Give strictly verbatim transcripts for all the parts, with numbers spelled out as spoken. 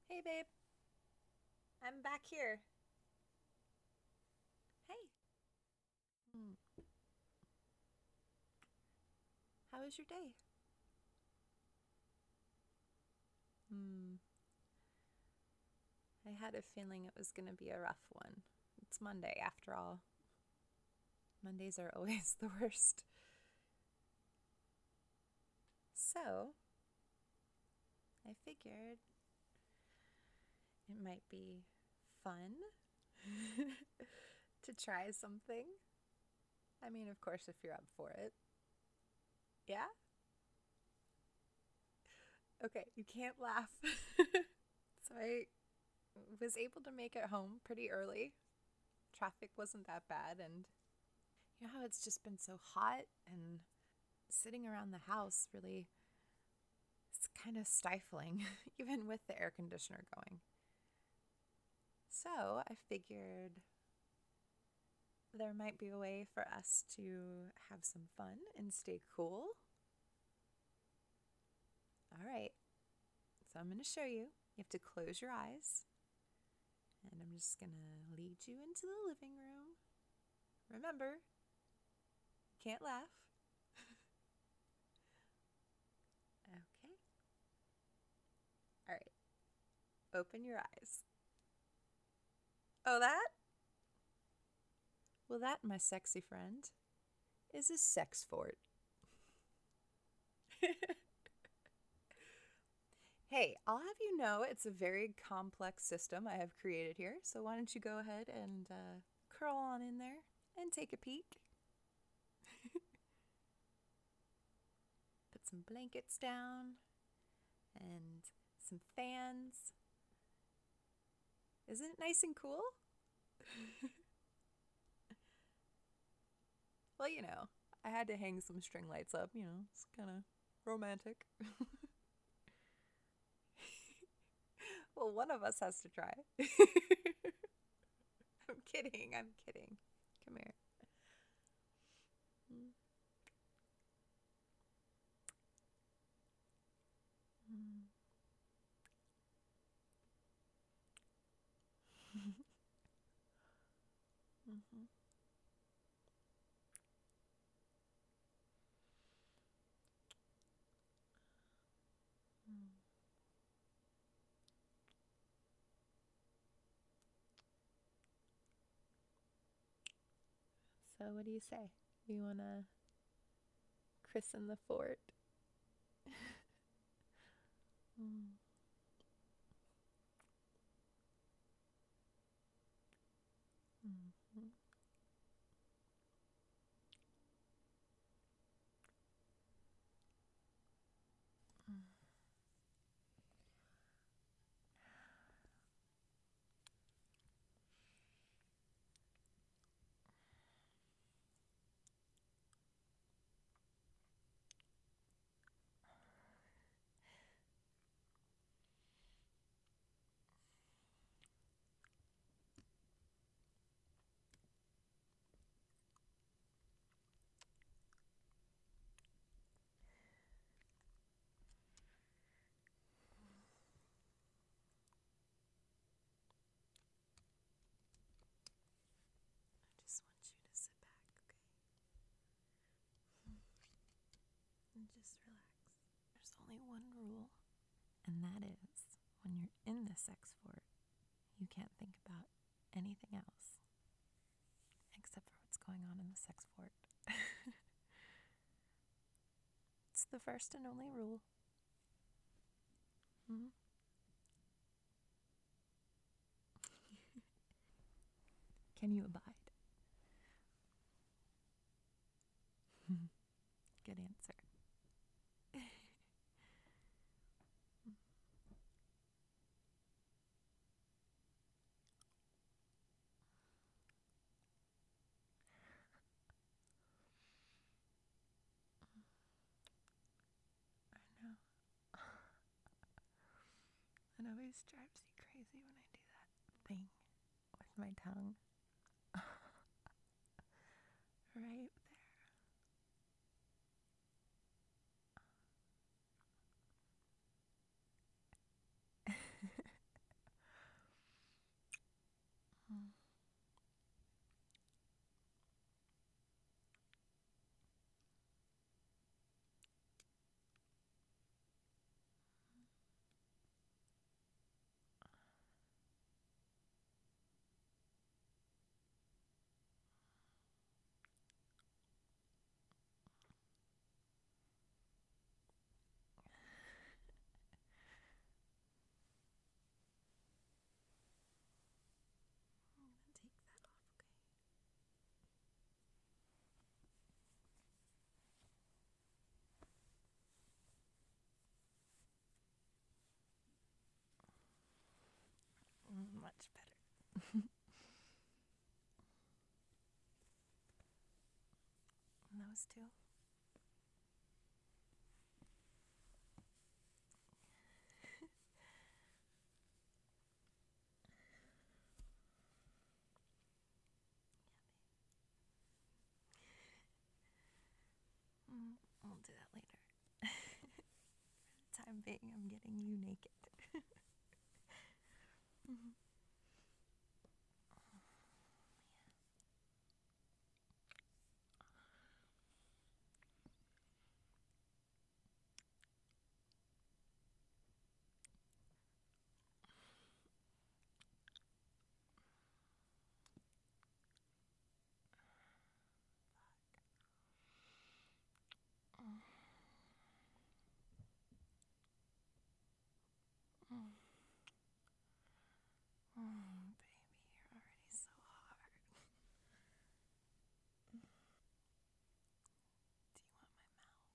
Hey, babe. I'm back here. Hey. Hmm. How was your day? Hmm. I had a feeling it was going to be a rough one. It's Monday, after all. Mondays are always the worst. So, I figured it might be fun to try something. I mean, of course, if you're up for it. Yeah? Okay, you can't laugh. So, I was able to make it home pretty early. Traffic wasn't that bad, and you know how it's just been so hot and sitting around the house really it's kind of stifling even with the air conditioner going. So, I figured there might be a way for us to have some fun and stay cool. All right. So, I'm going to show you. You have to close your eyes, and I'm just going to lead you into the living room. Remember, can't laugh. Okay. All right. Open your eyes. Oh, that? Well, that, my sexy friend, is a sex fort. Hey, I'll have you know it's a very complex system I have created here. So why don't you go ahead and uh, curl on in there and take a peek? Put some blankets down and some fans. Isn't it nice and cool? Well, you know, I had to hang some string lights up. You know, it's kind of romantic. Well, one of us has to try. I'm kidding. I'm kidding. Come here. Mm-hmm. So, what do you say? You want to christen the fort? Mm. Mhm. I just want you to sit back, okay? And just relax. There's only one rule, and that is when you're in the sex fort, you can't think about anything else except for what's going on in the sex fort. It's the first and only rule. Mm-hmm. Can you abide? Good answer. I know. It always drives you crazy when I do that thing with my tongue. Right there. those two. Mm, we'll do that later. For the time being, I'm getting you naked. Mhm. Mm. Mm. Mm, baby, you're already so hard. Do you want my mouth?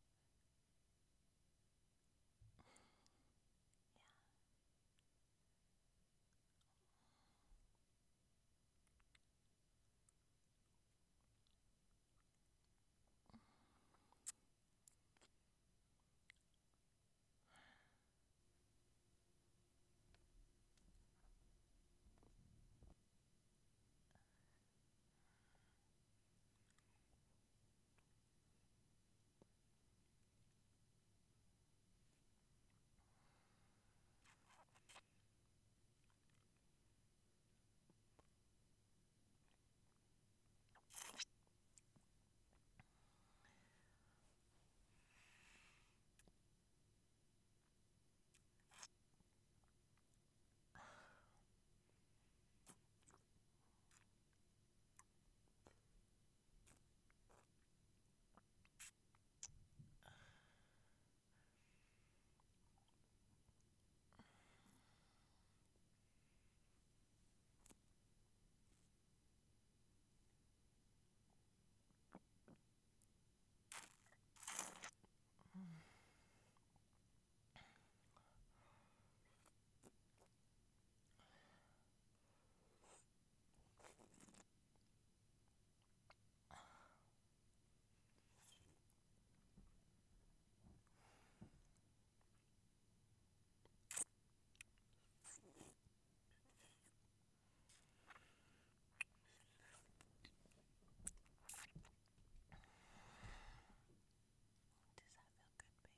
Does that feel good, baby?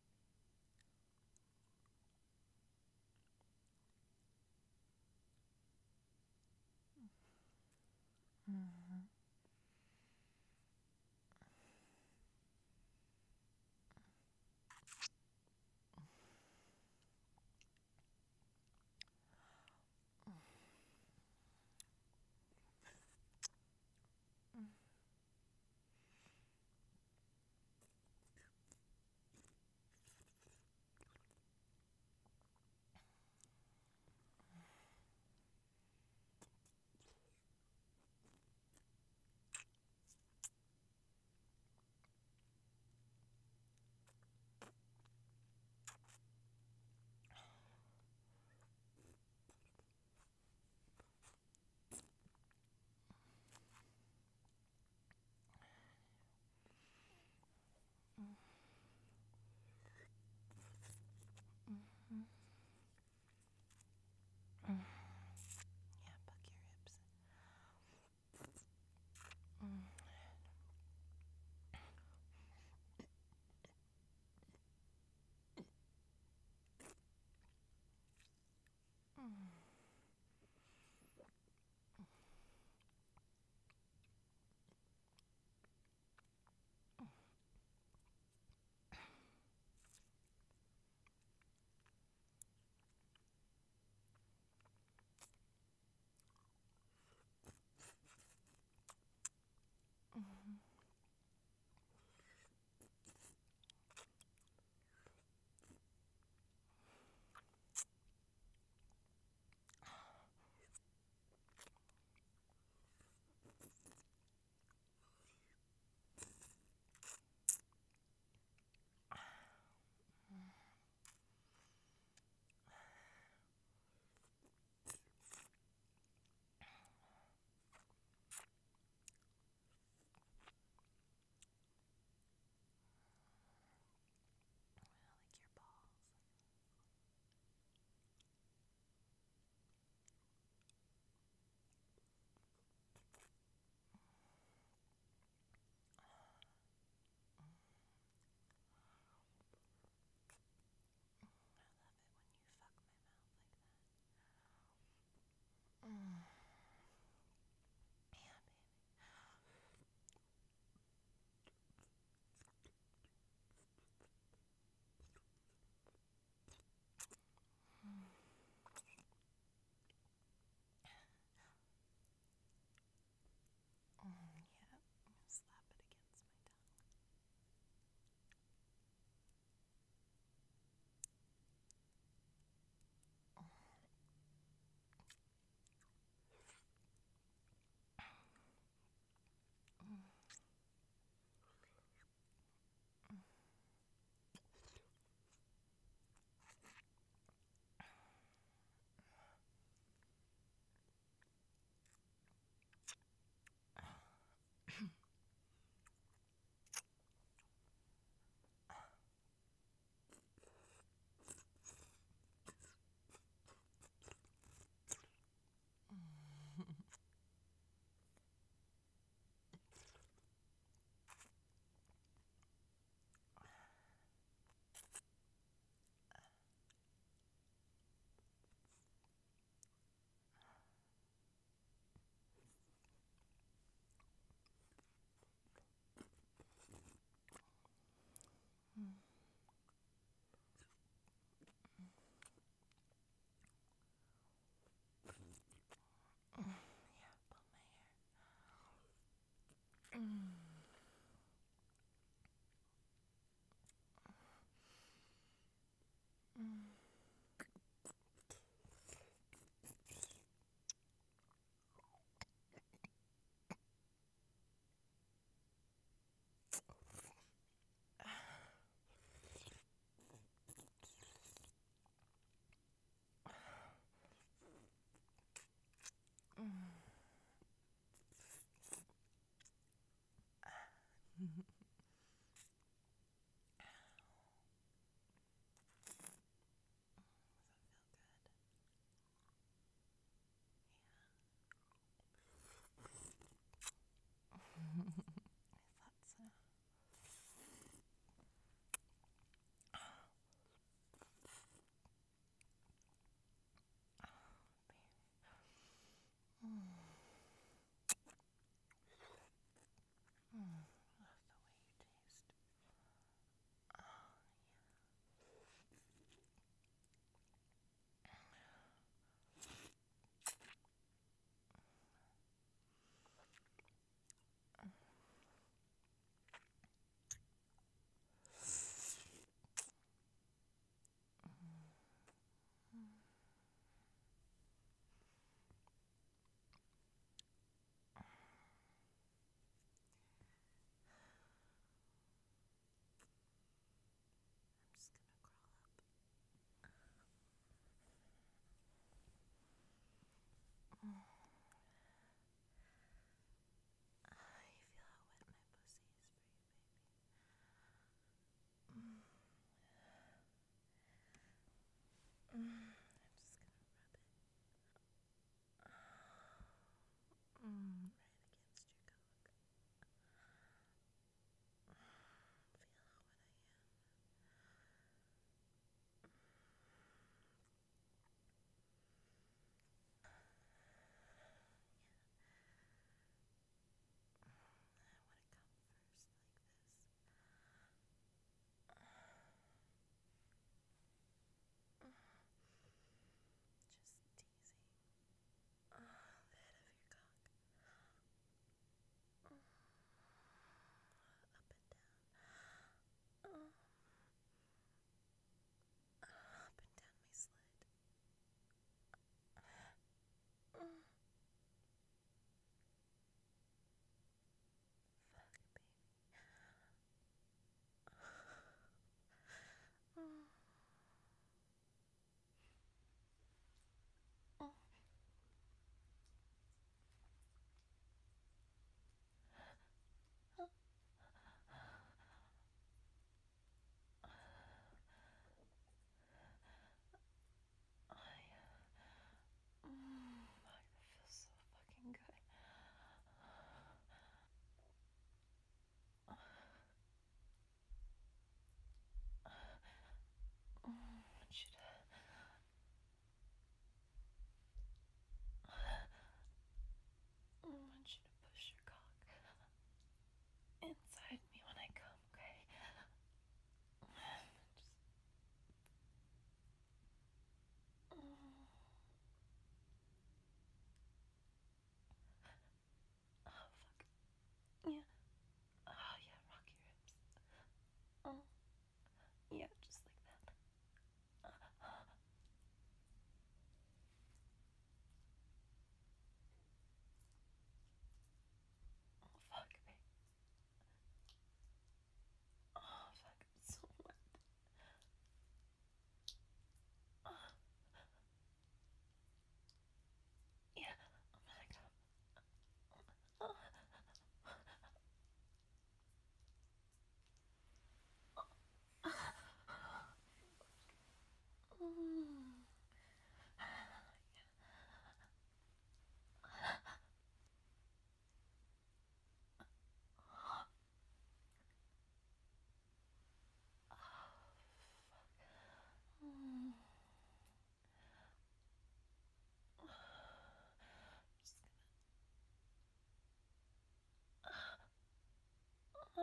Mm-hmm.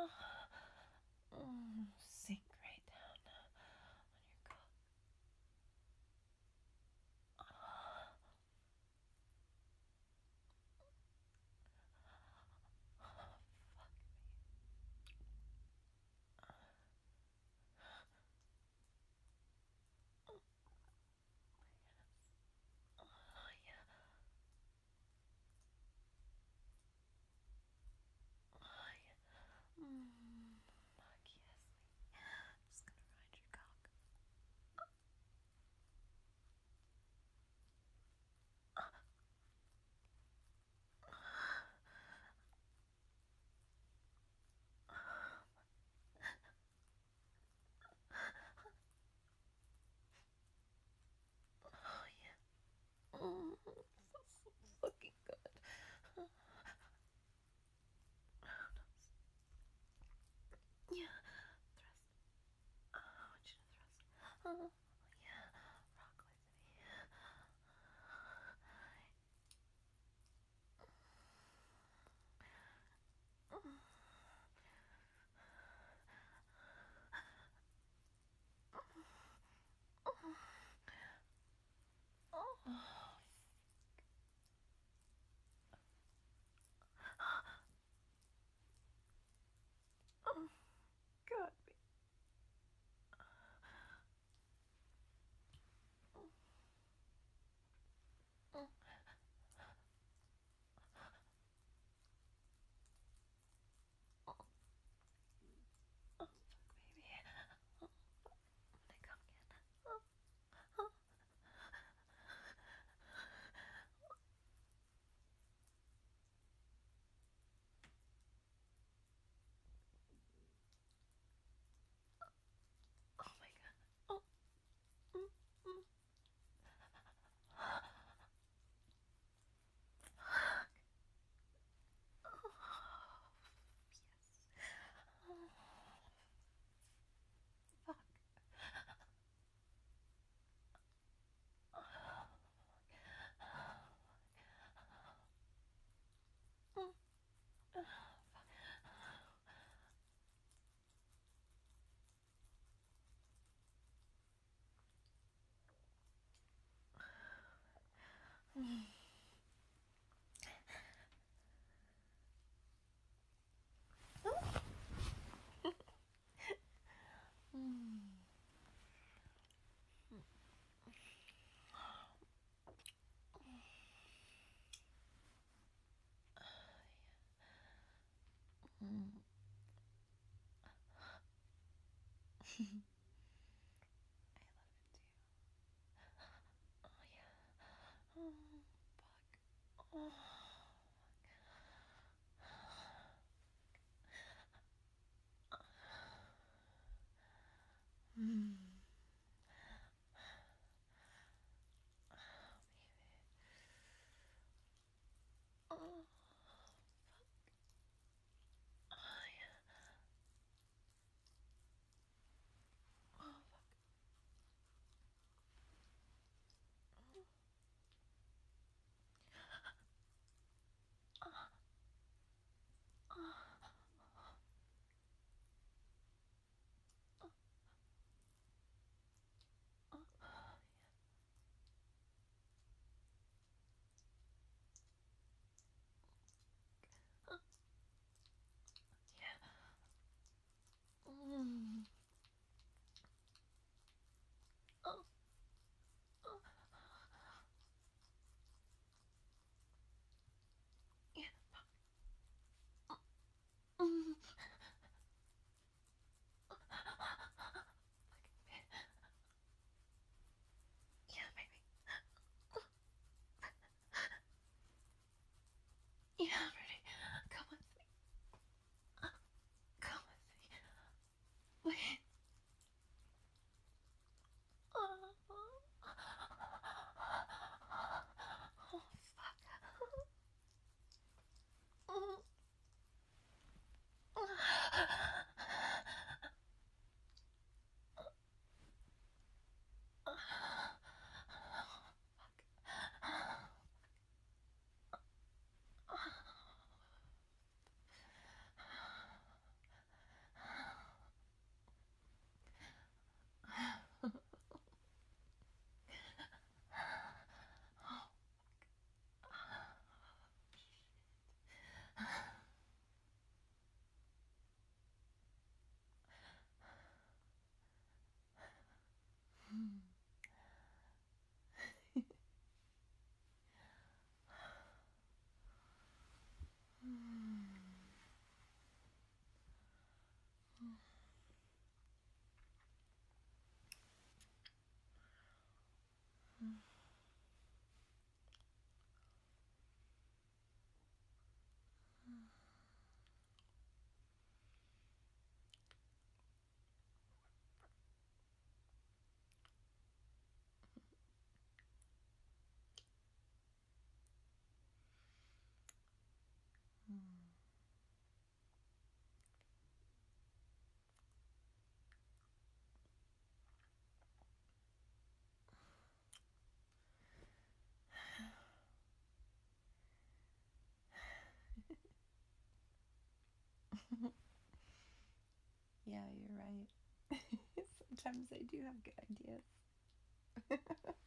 Mm, sink right down on your cock. Oh, yeah. Oh, yeah. Mm, fuck yes. Just gonna ride your cock. Oh, yeah. Mm, so, so fucking good. Yeah. Thrust. Oh, I want you to thrust. Oh, yeah. Rock with me. Oh, oh, God. Oh, oh, fuck, baby. Oh, I'm gonna come again. Oh, oh. Oh my god. Oh, mm, mm. Oh, yes. Oh, fuck. Oh, mm, oh, fuck. Mm. Mm. Mm. I love it too. Oh yeah. Oh, fuck. Oh. Mm. Oh, baby. Oh, oh yeah. Oh, fuck. sometimes I do have good ideas.